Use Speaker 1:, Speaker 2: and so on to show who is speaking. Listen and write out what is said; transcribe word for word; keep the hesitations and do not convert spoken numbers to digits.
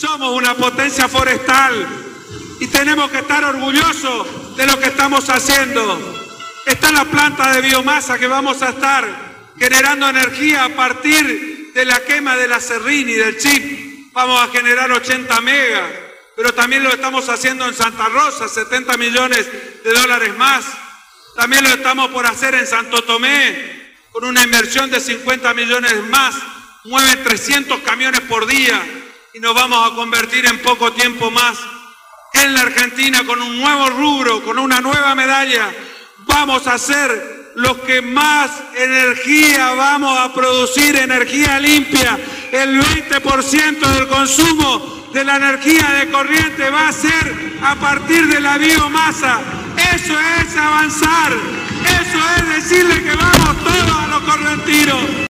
Speaker 1: somos una potencia forestal y tenemos que estar orgullosos de lo que estamos haciendo. Está la planta de biomasa que vamos a estar generando energía a partir de la quema del aserrín y del chip. Vamos a generar ochenta megas, pero también lo estamos haciendo en Santa Rosa, setenta millones de dólares más. También lo estamos por hacer en Santo Tomé, con una inversión de cincuenta millones más. Mueven trescientos camiones por día y nos vamos a convertir en poco tiempo más en la Argentina con un nuevo rubro, con una nueva medalla. Vamos a ser los que más energía vamos a producir, energía limpia. El veinte por ciento del consumo de la energía de corriente va a ser a partir de la biomasa. Eso es avanzar, eso es decirle que vamos todos a los correntinos.